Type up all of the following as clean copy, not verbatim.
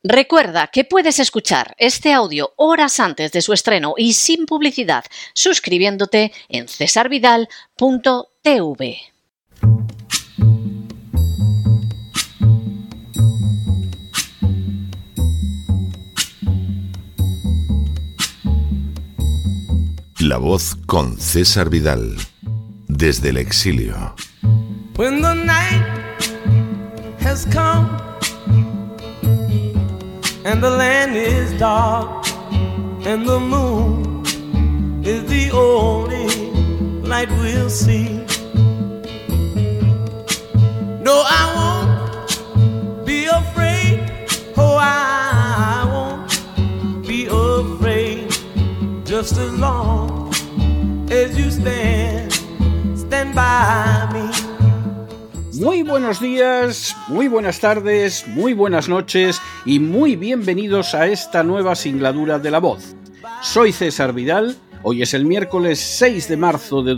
Recuerda que puedes escuchar este audio horas antes de su estreno y sin publicidad suscribiéndote en cesarvidal.tv. La Voz con César Vidal, desde el exilio. When the night has come and the land is dark and the moon is the only light we'll see. No, I won't be afraid. Oh, I won't be afraid. Just as long as you stand by me. Muy buenos días, muy buenas tardes, muy buenas noches y muy bienvenidos a esta nueva singladura de La Voz. Soy César Vidal, hoy es el miércoles 6 de marzo de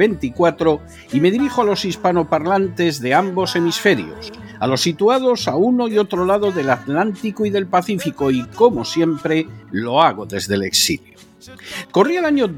2024 y me dirijo a los hispanoparlantes de ambos hemisferios, a los situados a uno y otro lado del Atlántico y del Pacífico y, como siempre, lo hago desde el exilio. Corría el año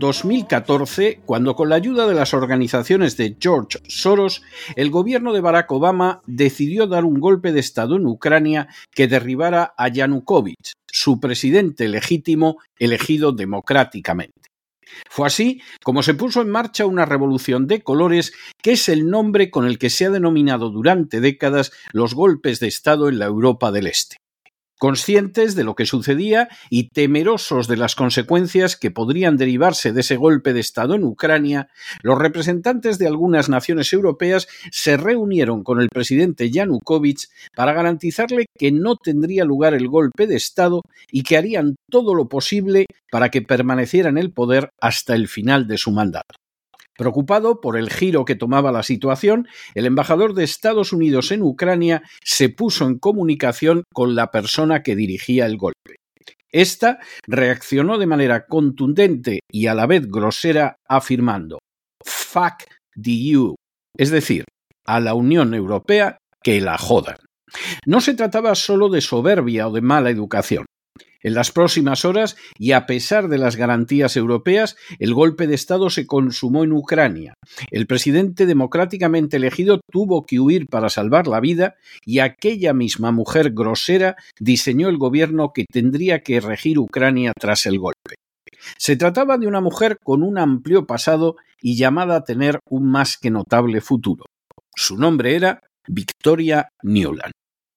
2014 cuando, con la ayuda de las organizaciones de George Soros, el gobierno de Barack Obama decidió dar un golpe de Estado en Ucrania que derribara a Yanukovych, su presidente legítimo elegido democráticamente. Fue así como se puso en marcha una revolución de colores que es el nombre con el que se ha denominado durante décadas los golpes de Estado en la Europa del Este. Conscientes de lo que sucedía y temerosos de las consecuencias que podrían derivarse de ese golpe de Estado en Ucrania, los representantes de algunas naciones europeas se reunieron con el presidente Yanukovych para garantizarle que no tendría lugar el golpe de Estado y que harían todo lo posible para que permaneciera en el poder hasta el final de su mandato. Preocupado por el giro que tomaba la situación, el embajador de Estados Unidos en Ucrania se puso en comunicación con la persona que dirigía el golpe. Esta reaccionó de manera contundente y a la vez grosera afirmando "Fuck the EU", es decir, a la Unión Europea que la jodan. No se trataba solo de soberbia o de mala educación. En las próximas horas, y a pesar de las garantías europeas, el golpe de Estado se consumó en Ucrania. El presidente democráticamente elegido tuvo que huir para salvar la vida y aquella misma mujer grosera diseñó el gobierno que tendría que regir Ucrania tras el golpe. Se trataba de una mujer con un amplio pasado y llamada a tener un más que notable futuro. Su nombre era Victoria Nuland.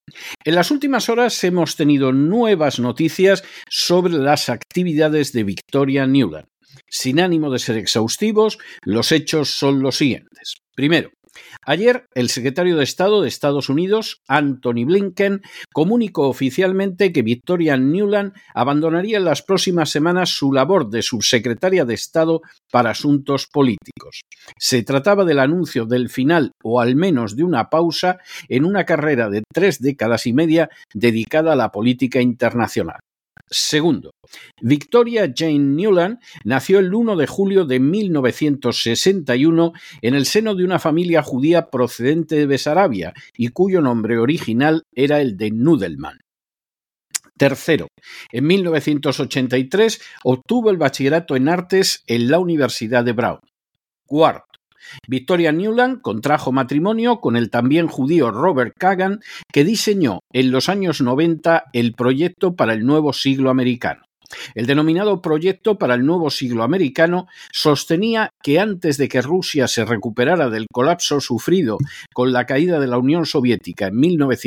En las últimas horas hemos tenido nuevas noticias sobre las actividades de Victoria Nuland. Sin ánimo de ser exhaustivos, los hechos son los siguientes. Primero, ayer el secretario de Estado de Estados Unidos, Antony Blinken, comunicó oficialmente que Victoria Nuland abandonaría en las próximas semanas su labor de subsecretaria de Estado para Asuntos Políticos. Se trataba del anuncio del final, o al menos de una pausa, en una carrera de 3 décadas y media dedicada a la política internacional. Segundo, Victoria Jane Nuland nació el 1 de julio de 1961 en el seno de una familia judía procedente de Besarabia y cuyo nombre original era el de Nudelman. Tercero, en 1983 obtuvo el bachillerato en artes en la Universidad de Brown. Cuarto, Victoria Nuland contrajo matrimonio con el también judío Robert Kagan, que diseñó en los años 90 el proyecto para el nuevo siglo americano. El denominado Proyecto para el Nuevo Siglo Americano sostenía que antes de que Rusia se recuperara del colapso sufrido con la caída de la Unión Soviética en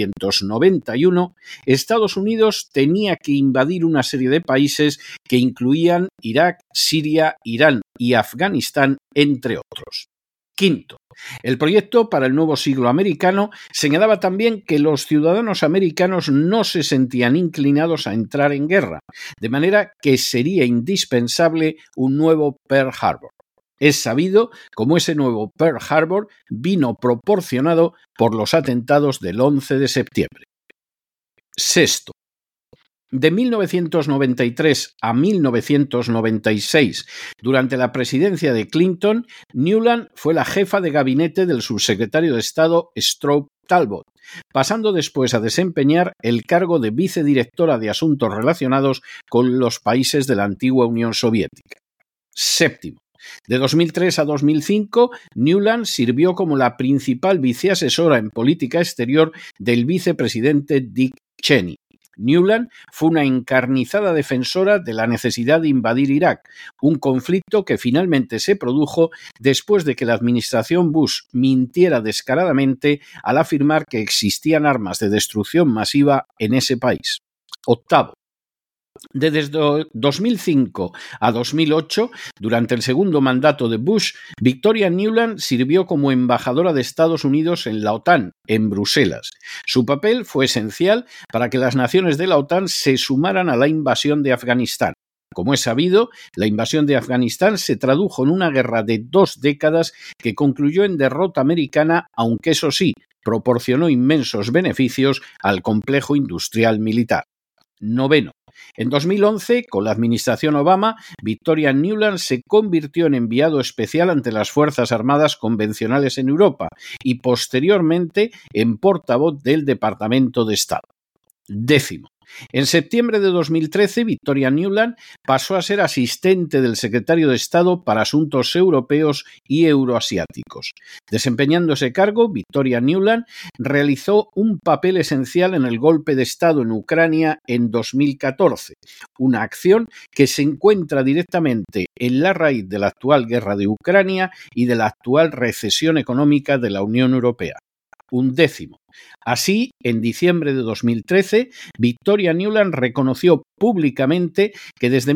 1991, Estados Unidos tenía que invadir una serie de países que incluían Irak, Siria, Irán y Afganistán, entre otros. Quinto, el proyecto para el nuevo siglo americano señalaba también que los ciudadanos americanos no se sentían inclinados a entrar en guerra, de manera que sería indispensable un nuevo Pearl Harbor. Es sabido cómo ese nuevo Pearl Harbor vino proporcionado por los atentados del 11 de septiembre. Sexto, de 1993 a 1996, durante la presidencia de Clinton, Nuland fue la jefa de gabinete del subsecretario de Estado Stroud Talbot, pasando después a desempeñar el cargo de vicedirectora de Asuntos relacionados con los países de la antigua Unión Soviética. Séptimo. De 2003 a 2005, Nuland sirvió como la principal viceasesora en política exterior del vicepresidente Dick Cheney. Nuland fue una encarnizada defensora de la necesidad de invadir Irak, un conflicto que finalmente se produjo después de que la administración Bush mintiera descaradamente al afirmar que existían armas de destrucción masiva en ese país. Octavo. Desde 2005 a 2008, durante el segundo mandato de Bush, Victoria Nuland sirvió como embajadora de Estados Unidos en la OTAN, en Bruselas. Su papel fue esencial para que las naciones de la OTAN se sumaran a la invasión de Afganistán. Como es sabido, la invasión de Afganistán se tradujo en una guerra de 2 décadas que concluyó en derrota americana, aunque eso sí, proporcionó inmensos beneficios al complejo industrial militar. Noveno. En 2011, con la administración Obama, Victoria Nuland se convirtió en enviado especial ante las Fuerzas Armadas convencionales en Europa y posteriormente en portavoz del Departamento de Estado. Décimo. En septiembre de 2013, Victoria Nuland pasó a ser asistente del secretario de Estado para Asuntos Europeos y Euroasiáticos. Desempeñando ese cargo, Victoria Nuland realizó un papel esencial en el golpe de Estado en Ucrania en 2014, una acción que se encuentra directamente en la raíz de la actual guerra de Ucrania y de la actual recesión económica de la Unión Europea. Undécimo. Así, en diciembre de 2013, Victoria Nuland reconoció públicamente que desde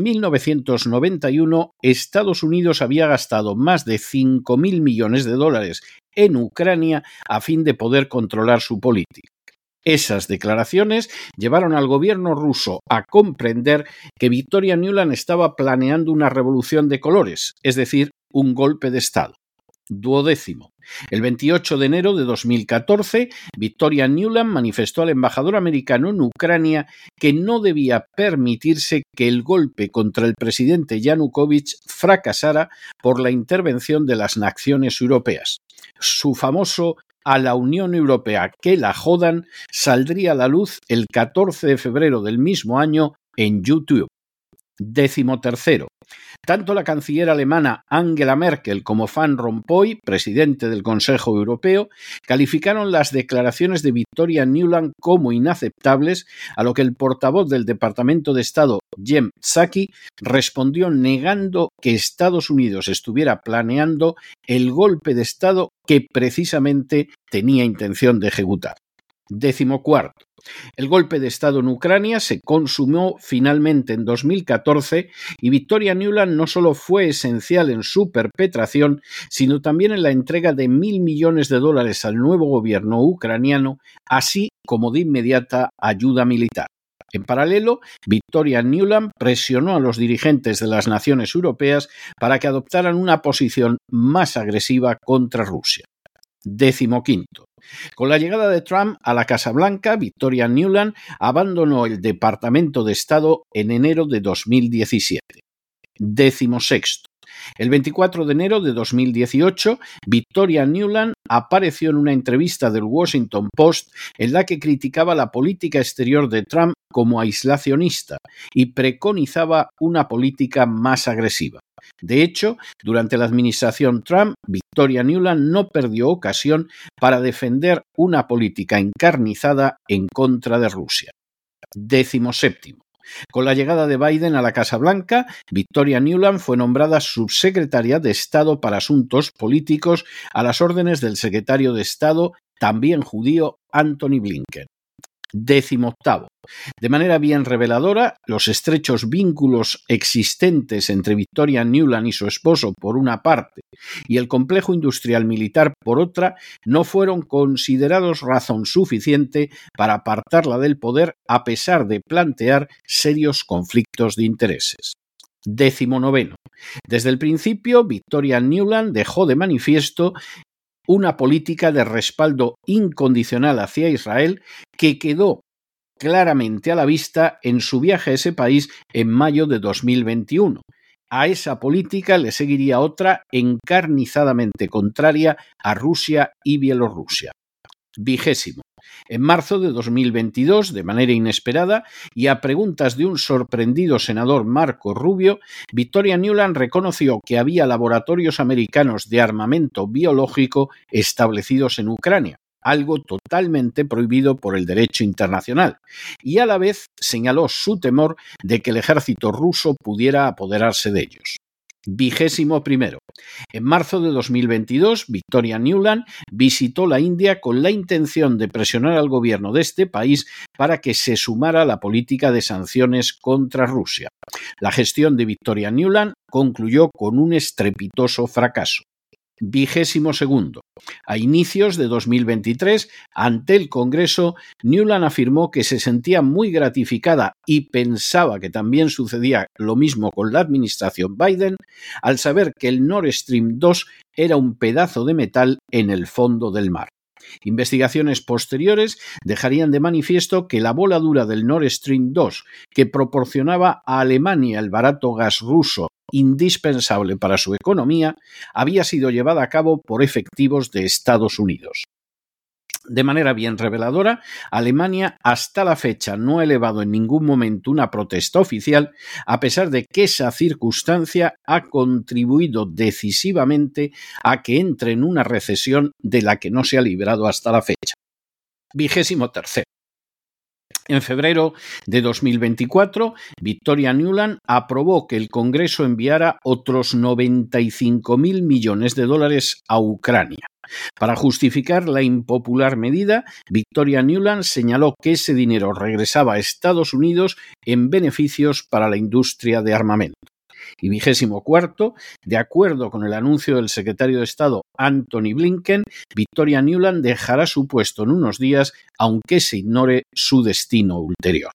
1991 Estados Unidos había gastado más de 5.000 millones de dólares en Ucrania a fin de poder controlar su política. Esas declaraciones llevaron al gobierno ruso a comprender que Victoria Nuland estaba planeando una revolución de colores, es decir, un golpe de Estado. Duodécimo. El 28 de enero de 2014, Victoria Nuland manifestó al embajador americano en Ucrania que no debía permitirse que el golpe contra el presidente Yanukovych fracasara por la intervención de las naciones europeas. Su famoso "a la Unión Europea que la jodan" saldría a la luz el 14 de febrero del mismo año en YouTube. 13. Tanto la canciller alemana Angela Merkel como Van Rompuy, presidente del Consejo Europeo, calificaron las declaraciones de Victoria Nuland como inaceptables, a lo que el portavoz del Departamento de Estado, Jen Psaki, respondió negando que Estados Unidos estuviera planeando el golpe de Estado que precisamente tenía intención de ejecutar. 14. El golpe de Estado en Ucrania se consumó finalmente en 2014 y Victoria Nuland no solo fue esencial en su perpetración, sino también en la entrega de $1.000 millones al nuevo gobierno ucraniano, así como de inmediata ayuda militar. En paralelo, Victoria Nuland presionó a los dirigentes de las naciones europeas para que adoptaran una posición más agresiva contra Rusia. 15. Con la llegada de Trump a la Casa Blanca, Victoria Nuland abandonó el Departamento de Estado en enero de 2017. 16. El 24 de enero de 2018, Victoria Nuland apareció en una entrevista del Washington Post en la que criticaba la política exterior de Trump como aislacionista y preconizaba una política más agresiva. De hecho, durante la administración Trump, Victoria Nuland no perdió ocasión para defender una política encarnizada en contra de Rusia. 17. Con la llegada de Biden a la Casa Blanca, Victoria Nuland fue nombrada subsecretaria de Estado para Asuntos Políticos a las órdenes del secretario de Estado, también judío, Antony Blinken. 18. De manera bien reveladora, los estrechos vínculos existentes entre Victoria Nuland y su esposo por una parte y el complejo industrial militar por otra no fueron considerados razón suficiente para apartarla del poder a pesar de plantear serios conflictos de intereses. 19. Desde el principio, Victoria Nuland dejó de manifiesto una política de respaldo incondicional hacia Israel que quedó claramente a la vista en su viaje a ese país en mayo de 2021. A esa política le seguiría otra encarnizadamente contraria a Rusia y Bielorrusia. 20. En marzo de 2022, de manera inesperada y a preguntas de un sorprendido senador Marco Rubio, Victoria Nuland reconoció que había laboratorios americanos de armamento biológico establecidos en Ucrania, algo totalmente prohibido por el derecho internacional, y a la vez señaló su temor de que el ejército ruso pudiera apoderarse de ellos. 21. En marzo de 2022, Victoria Nuland visitó la India con la intención de presionar al gobierno de este país para que se sumara a la política de sanciones contra Rusia. La gestión de Victoria Nuland concluyó con un estrepitoso fracaso. 22. A inicios de 2023, ante el Congreso, Nuland afirmó que se sentía muy gratificada y pensaba que también sucedía lo mismo con la administración Biden al saber que el Nord Stream 2 era un pedazo de metal en el fondo del mar. Investigaciones posteriores dejarían de manifiesto que la voladura del Nord Stream 2, que proporcionaba a Alemania el barato gas ruso indispensable para su economía, había sido llevada a cabo por efectivos de Estados Unidos. De manera bien reveladora, Alemania hasta la fecha no ha elevado en ningún momento una protesta oficial, a pesar de que esa circunstancia ha contribuido decisivamente a que entre en una recesión de la que no se ha librado hasta la fecha. 23. En febrero de 2024, Victoria Nuland aprobó que el Congreso enviara otros 95.000 millones de dólares a Ucrania. Para justificar la impopular medida, Victoria Nuland señaló que ese dinero regresaba a Estados Unidos en beneficios para la industria de armamento. Y 24, de acuerdo con el anuncio del secretario de Estado Antony Blinken, Victoria Nuland dejará su puesto en unos días, aunque se ignore su destino ulterior.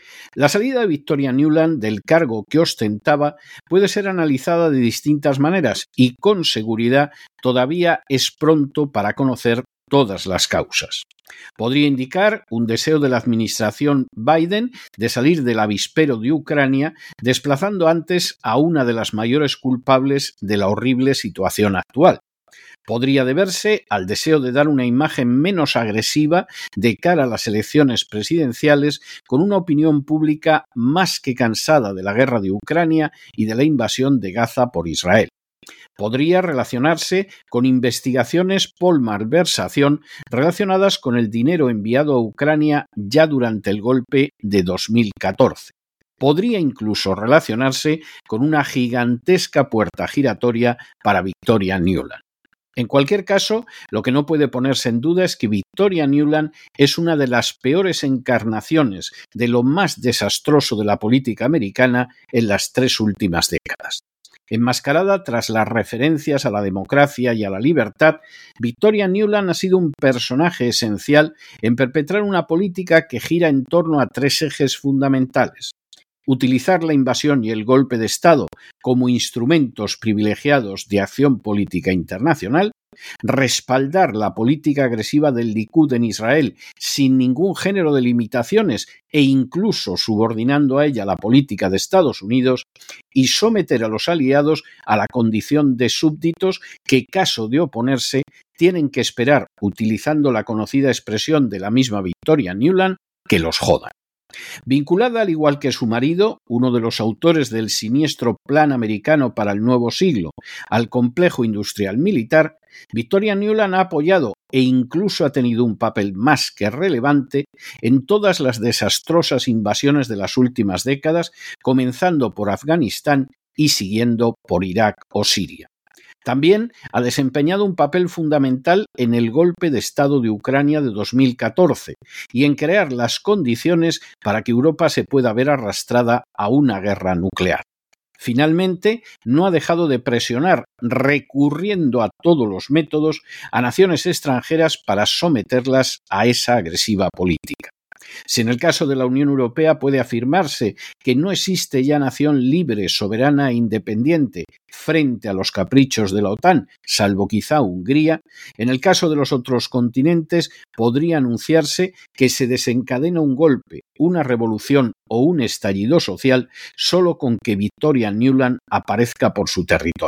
La salida de Victoria Nuland del cargo que ostentaba puede ser analizada de distintas maneras y con seguridad todavía es pronto para conocer todas las causas. Podría indicar un deseo de la administración Biden de salir del avispero de Ucrania, desplazando antes a una de las mayores culpables de la horrible situación actual. Podría deberse al deseo de dar una imagen menos agresiva de cara a las elecciones presidenciales, con una opinión pública más que cansada de la guerra de Ucrania y de la invasión de Gaza por Israel. Podría relacionarse con investigaciones por malversación relacionadas con el dinero enviado a Ucrania ya durante el golpe de 2014. Podría incluso relacionarse con una gigantesca puerta giratoria para Victoria Nuland. En cualquier caso, lo que no puede ponerse en duda es que Victoria Nuland es una de las peores encarnaciones de lo más desastroso de la política americana en las 3 últimas décadas. Enmascarada tras las referencias a la democracia y a la libertad, Victoria Nuland ha sido un personaje esencial en perpetrar una política que gira en torno a 3 ejes fundamentales: utilizar la invasión y el golpe de Estado como instrumentos privilegiados de acción política internacional, respaldar la política agresiva del Likud en Israel sin ningún género de limitaciones e incluso subordinando a ella la política de Estados Unidos, y someter a los aliados a la condición de súbditos que, caso de oponerse, tienen que esperar, utilizando la conocida expresión de la misma Victoria Nuland, que los jodan. Vinculada, al igual que su marido, uno de los autores del siniestro Plan Americano para el Nuevo Siglo, al complejo industrial militar, Victoria Nuland ha apoyado e incluso ha tenido un papel más que relevante en todas las desastrosas invasiones de las últimas décadas, comenzando por Afganistán y siguiendo por Irak o Siria. También ha desempeñado un papel fundamental en el golpe de Estado de Ucrania de 2014 y en crear las condiciones para que Europa se pueda ver arrastrada a una guerra nuclear. Finalmente, no ha dejado de presionar, recurriendo a todos los métodos, a naciones extranjeras para someterlas a esa agresiva política. Si en el caso de la Unión Europea puede afirmarse que no existe ya nación libre, soberana e independiente frente a los caprichos de la OTAN, salvo quizá Hungría, en el caso de los otros continentes podría anunciarse que se desencadena un golpe, una revolución o un estallido social solo con que Victoria Nuland aparezca por su territorio.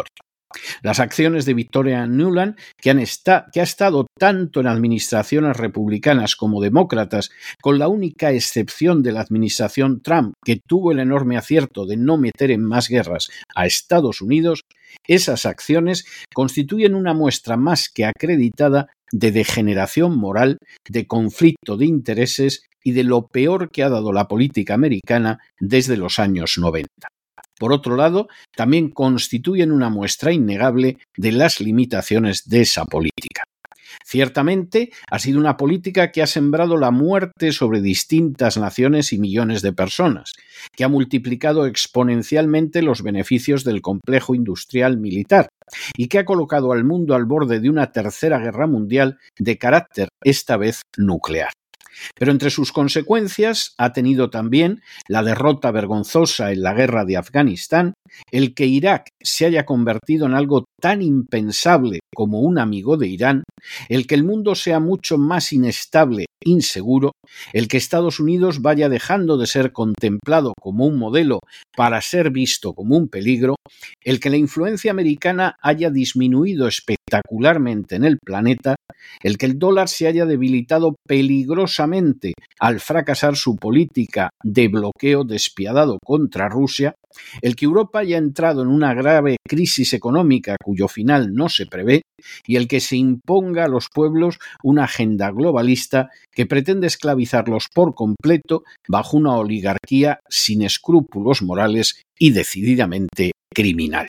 Las acciones de Victoria Nuland, que ha estado tanto en administraciones republicanas como demócratas, con la única excepción de la administración Trump, que tuvo el enorme acierto de no meter en más guerras a Estados Unidos, esas acciones constituyen una muestra más que acreditada de degeneración moral, de conflicto de intereses y de lo peor que ha dado la política americana desde los años 90. Por otro lado, también constituyen una muestra innegable de las limitaciones de esa política. Ciertamente, ha sido una política que ha sembrado la muerte sobre distintas naciones y millones de personas, que ha multiplicado exponencialmente los beneficios del complejo industrial militar y que ha colocado al mundo al borde de una tercera guerra mundial de carácter, esta vez, nuclear. Pero entre sus consecuencias ha tenido también la derrota vergonzosa en la guerra de Afganistán, el que Irak se haya convertido en algo tan impensable como un amigo de Irán, el que el mundo sea mucho más inestable, inseguro, el que Estados Unidos vaya dejando de ser contemplado como un modelo para ser visto como un peligro, el que la influencia americana haya disminuido espectacularmente en el planeta, el que el dólar se haya debilitado peligrosamente al fracasar su política de bloqueo despiadado contra Rusia, el que Europa haya entrado en una grave crisis económica cuyo final no se prevé y el que se imponga a los pueblos una agenda globalista que pretende esclavizarlos por completo bajo una oligarquía sin escrúpulos morales y decididamente criminal.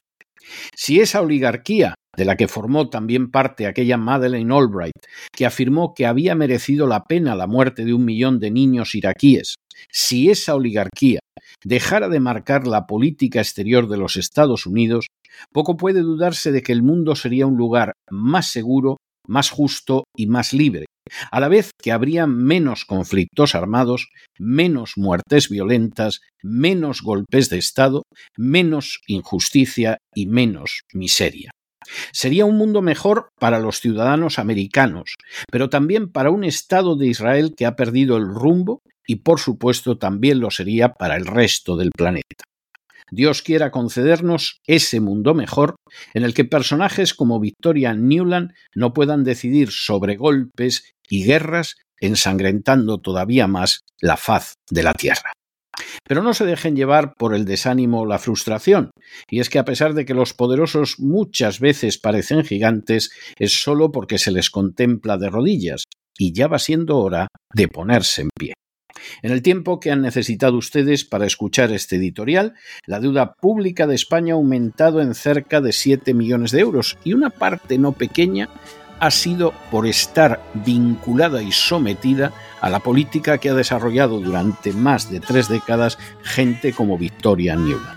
Si esa oligarquía, de la que formó también parte aquella Madeleine Albright, que afirmó que había merecido la pena la muerte de 1 millón de niños iraquíes, si esa oligarquía dejara de marcar la política exterior de los Estados Unidos, poco puede dudarse de que el mundo sería un lugar más seguro, más justo y más libre, a la vez que habría menos conflictos armados, menos muertes violentas, menos golpes de Estado, menos injusticia y menos miseria. Sería un mundo mejor para los ciudadanos americanos, pero también para un Estado de Israel que ha perdido el rumbo y, por supuesto, también lo sería para el resto del planeta. Dios quiera concedernos ese mundo mejor en el que personajes como Victoria Nuland no puedan decidir sobre golpes y guerras, ensangrentando todavía más la faz de la tierra. Pero no se dejen llevar por el desánimo o la frustración, y es que a pesar de que los poderosos muchas veces parecen gigantes, es solo porque se les contempla de rodillas, y ya va siendo hora de ponerse en pie. En el tiempo que han necesitado ustedes para escuchar este editorial, la deuda pública de España ha aumentado en cerca de 7 millones de euros, y una parte no pequeña ha sido por estar vinculada y sometida a la política que ha desarrollado durante más de 3 décadas gente como Victoria Nuland.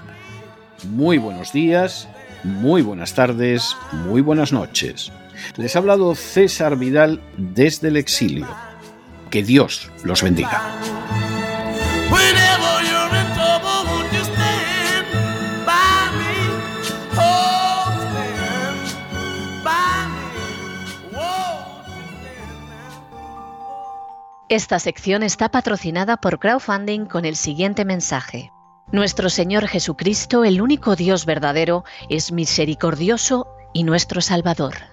Muy buenos días, muy buenas tardes, muy buenas noches. Les ha hablado César Vidal desde el exilio. Que Dios los bendiga. Esta sección está patrocinada por crowdfunding con el siguiente mensaje. Nuestro Señor Jesucristo, el único Dios verdadero, es misericordioso y nuestro Salvador.